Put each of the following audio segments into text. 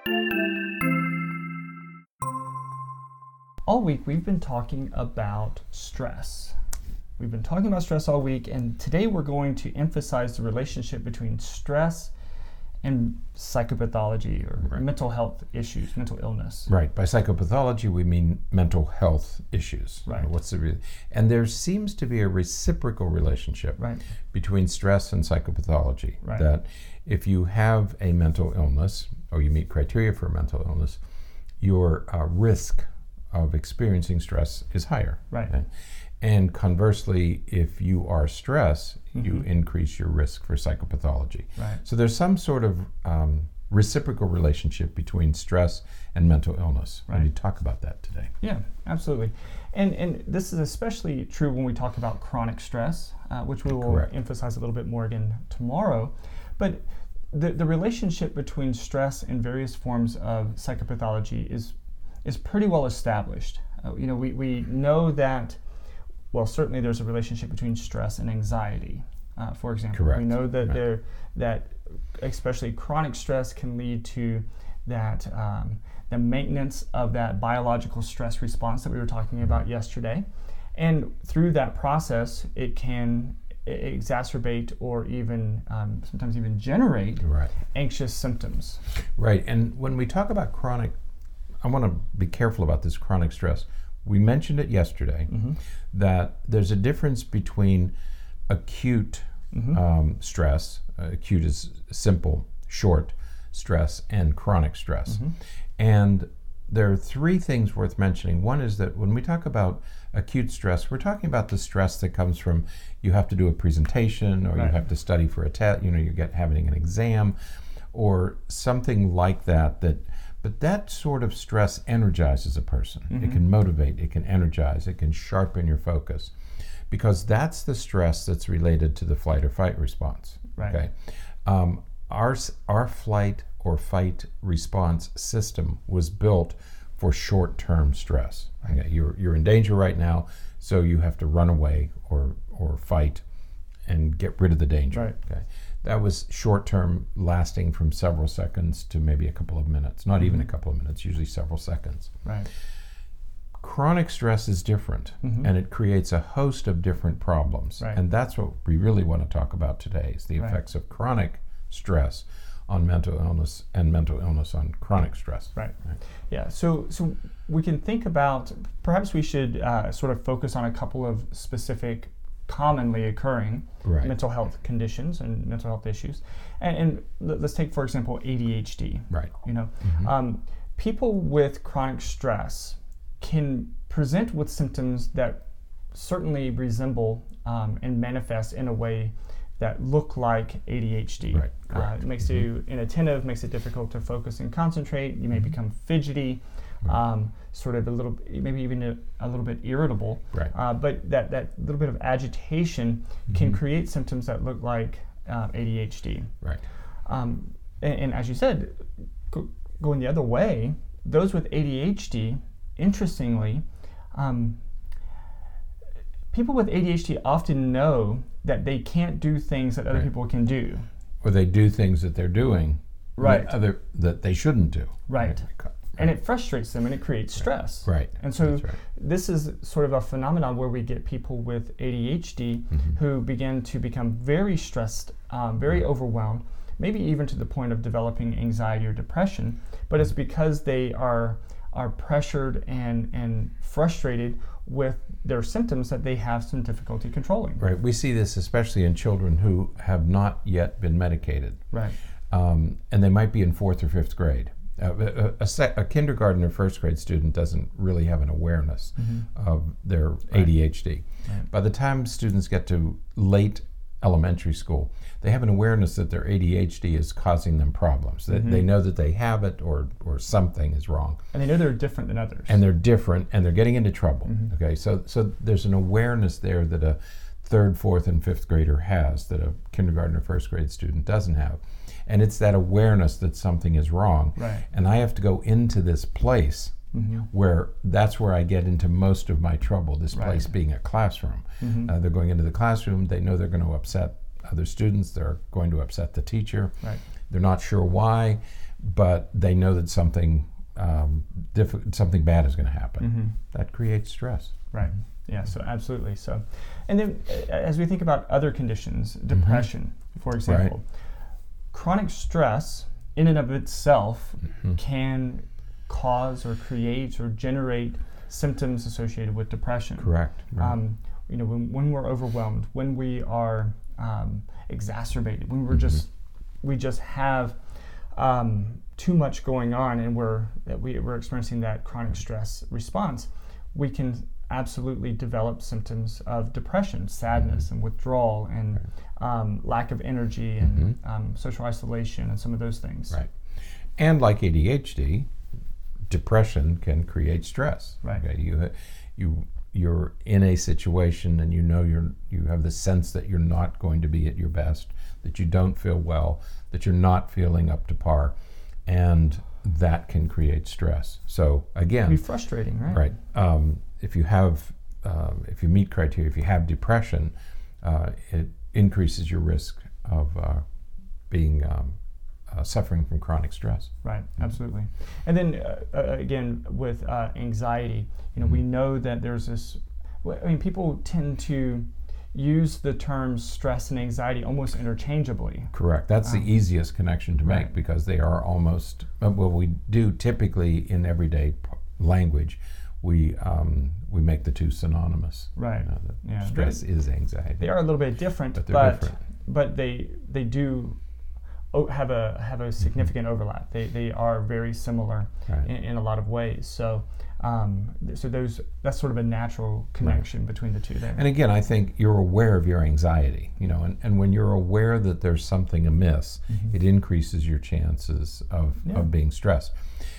All week we've been talking about stress. We've been talking about stress all week, and today we're going to emphasize the relationship between stress and psychopathology or mental health issues, mental illness. Right. By psychopathology, we mean mental health issues. Right. And there seems to be a reciprocal relationship between stress and psychopathology. Right. That if you have a mental illness, or you meet criteria for a mental illness, your risk of experiencing stress is higher. Right. Okay? And conversely, if you are stressed, you increase your risk for psychopathology. Right. So there's some sort of reciprocal relationship between stress and mental illness. Right. And we talk about that today. Yeah, absolutely. And this is especially true when we talk about chronic stress, which we will emphasize a little bit more again tomorrow. But the relationship between stress and various forms of psychopathology is pretty well established. We know that, well, certainly there's a relationship between stress and anxiety, for example. Correct. We know that that especially chronic stress can lead to that the maintenance of that biological stress response that we were talking about yesterday. And through that process, it can exacerbate or even sometimes even generate anxious symptoms. Right. And when we talk about chronic, I want to be careful about this chronic stress. We mentioned it yesterday that there's a difference between acute stress, acute is simple, short stress, and chronic stress. And there are three things worth mentioning. One is that when we talk about acute stress, we're talking about the stress that comes from you have to do a presentation, or you have to study for a test, you're having an exam, or something like that. But that sort of stress energizes a person. It can motivate, it can energize, it can sharpen your focus, because that's the stress that's related to the flight or fight response. Right. Okay. Our flight or fight response system was built for short-term stress. Okay. You're in danger right now, so you have to run away or fight and get rid of the danger. Right. Okay. That was short-term, lasting from several seconds to maybe a couple of minutes. Not even a couple of minutes, usually several seconds. Right. Chronic stress is different, and it creates a host of different problems. Right. And that's what we really want to talk about today, is the effects of chronic stress on mental illness and mental illness on chronic stress. Right. Yeah. So we can think about, perhaps we should sort of focus on a couple of specific commonly occurring mental health conditions and mental health issues. And let's take, for example, ADHD. Right. People with chronic stress can present with symptoms that certainly resemble and manifest in a way that look like ADHD. Right. It makes you inattentive, makes it difficult to focus and concentrate. You may become fidgety, sort of maybe even a little bit irritable. Right. But that little bit of agitation can create symptoms that look like ADHD. Right. And as you said, going the other way, those with ADHD, interestingly, people with ADHD often know that they can't do things that other people can do. Or they do things that they're doing that they shouldn't do. Right. And it frustrates them and it creates stress. Right. And so this is sort of a phenomenon where we get people with ADHD who begin to become very stressed, very overwhelmed, maybe even to the point of developing anxiety or depression. But it's because they are pressured and frustrated with their symptoms that they have some difficulty controlling. Right. We see this especially in children who have not yet been medicated. Right. And they might be in 4th or 5th grade. A kindergarten or first grade student doesn't really have an awareness of their ADHD. Right. By the time students get to late elementary school, they have an awareness that their ADHD is causing them problems. That they know that they have it or something is wrong. And they know they're different than others. And they're different and they're getting into trouble. Okay, so there's an awareness there that a 3rd, 4th, and 5th grader has that a kindergarten or first grade student doesn't have. And it's that awareness that something is wrong. Right. And I have to go into this place where that's where I get into most of my trouble, this place being a classroom. They're going into the classroom, they know they're going to upset other students, they're going to upset the teacher. Right. They're not sure why, but they know that something bad is going to happen. That creates stress. Right. Yeah. So absolutely. So, and then as we think about other conditions, depression, for example, chronic stress in and of itself can cause or create or generate symptoms associated with depression. Correct. Right. When we're overwhelmed, when we are exacerbated, when we just have too much going on, and we're experiencing that chronic stress response, we can absolutely develop symptoms of depression, sadness, and withdrawal, and lack of energy, and social isolation, and some of those things. Right. And like ADHD, depression can create stress. Right. Okay? You're in a situation, and you have the sense that you're not going to be at your best, that you don't feel well, that you're not feeling up to par, and that can create stress. So again, it can be frustrating, right? Right. If you meet criteria, if you have depression, it increases your risk of being suffering from chronic stress. Right, absolutely. And then again, with anxiety, we know that there's this. People tend to use the terms stress and anxiety almost interchangeably. Correct. That's the easiest connection to make, because they are almost. Well, we do typically in everyday language. We make the two synonymous. Right. Stress is anxiety. They are a little bit different, but they do have a significant overlap. They are very similar in a lot of ways. So that's sort of a natural connection between the two there. And again, I think you're aware of your anxiety, and when you're aware that there's something amiss, it increases your chances of being stressed.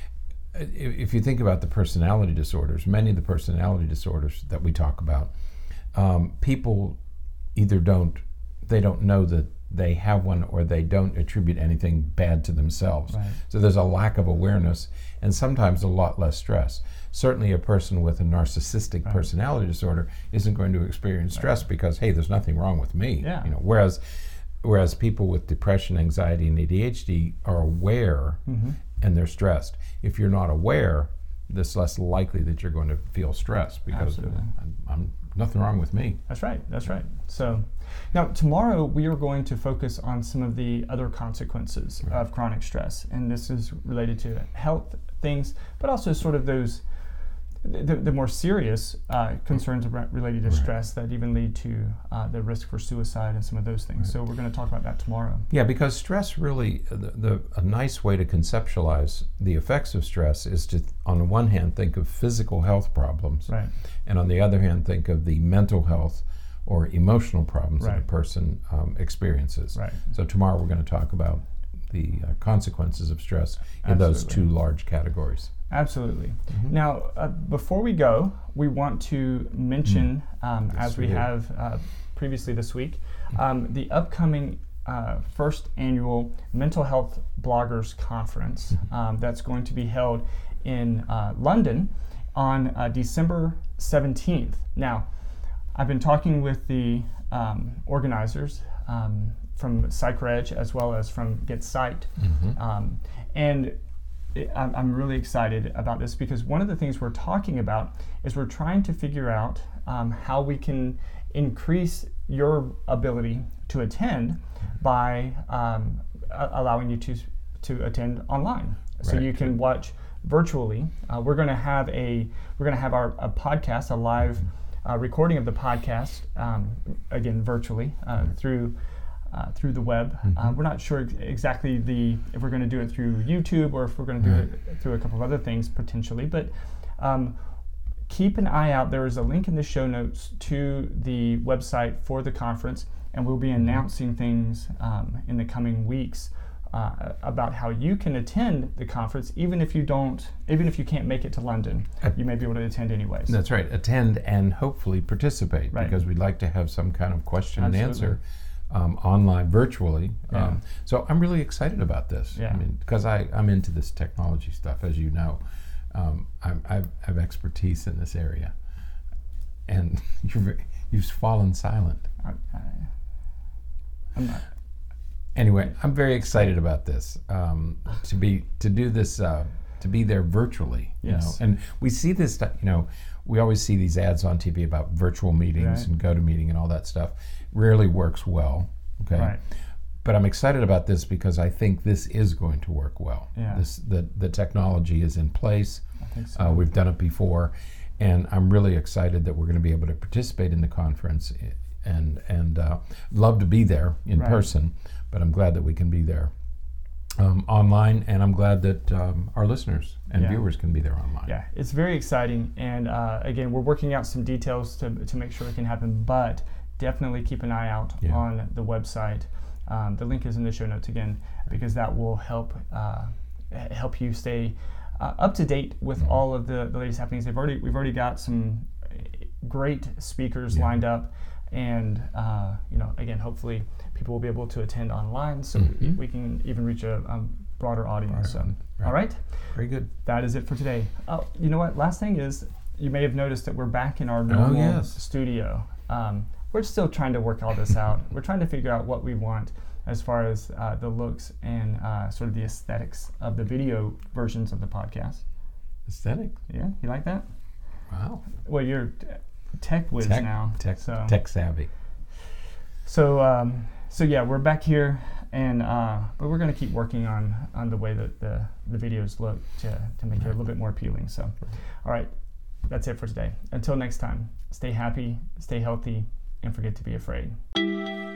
If you think about the personality disorders, many of the personality disorders that we talk about, people either don't know that they have one, or they don't attribute anything bad to themselves. Right. So there's a lack of awareness, and sometimes a lot less stress. Certainly a person with a narcissistic personality disorder isn't going to experience stress because, hey, there's nothing wrong with me. Yeah. Whereas people with depression, anxiety, and ADHD are aware and they're stressed. If you're not aware, it's less likely that you're going to feel stressed because I'm nothing wrong with me. That's right. So now tomorrow we are going to focus on some of the other consequences of chronic stress, and this is related to health things, but also sort of those the more serious concerns related to stress that even lead to the risk for suicide and some of those things. So we're going to talk about that tomorrow. Yeah, because stress really, a nice way to conceptualize the effects of stress is to, on the one hand, think of physical health problems, and on the other hand, think of the mental health or emotional problems that a person experiences. So tomorrow we're going to talk about the consequences of stress in those two large categories. Absolutely. Now, before we go, we want to mention, as we have previously this week, the upcoming first annual Mental Health Bloggers Conference that's going to be held in London on December 17th. Now, I've been talking with the organizers from PsychReg as well as from Get Psyched, and I'm really excited about this because one of the things we're talking about is we're trying to figure out how we can increase your ability to attend by allowing you to attend online, so you can watch virtually. We're going to have a podcast, a live recording of the podcast, again virtually through the web. We're not sure exactly if we're going to do it through YouTube or if we're going to do it through a couple of other things potentially, but keep an eye out. There is a link in the show notes to the website for the conference, and we'll be announcing things in the coming weeks about how you can attend the conference, even if you can't make it to London, you may be able to attend anyways. That's right. Attend and hopefully participate, because we'd like to have some kind of question and answer online, virtually. So I'm really excited about this. I mean, because I'm into this technology stuff, as you know. I have expertise in this area, and you've fallen silent. I'm not. Anyway, I'm very excited about this. To do this, to be there virtually. Yes. And we see this. We always see these ads on TV about virtual meetings and GoToMeeting and all that stuff. Rarely works well. Okay. Right. But I'm excited about this because I think this is going to work well. Yeah. The technology is in place. I think so. We've done it before, and I'm really excited that we're going to be able to participate in the conference and love to be there in person. But I'm glad that we can be there online, and I'm glad that our listeners and viewers can be there online. Yeah, it's very exciting, and again, we're working out some details to make sure it can happen, but definitely keep an eye out on the website. The link is in the show notes again, because that will help you stay up to date with all of the latest happenings. We've already got some great speakers lined up, and again, hopefully people will be able to attend online, so we can even reach a broader audience. All right, very good. That is it for today. Oh, you know what? Last thing is, you may have noticed that we're back in our normal studio. We're still trying to work all this out. We're trying to figure out what we want as far as the looks and sort of the aesthetics of the video versions of the podcast. Aesthetic? Yeah, you like that? Wow. Well, you're tech whiz now. Tech savvy. So yeah, we're back here, and but we're going to keep working on the way that the videos look to make it a little bit more appealing. So, all right, that's it for today. Until next time, stay happy, stay healthy, and forget to be afraid.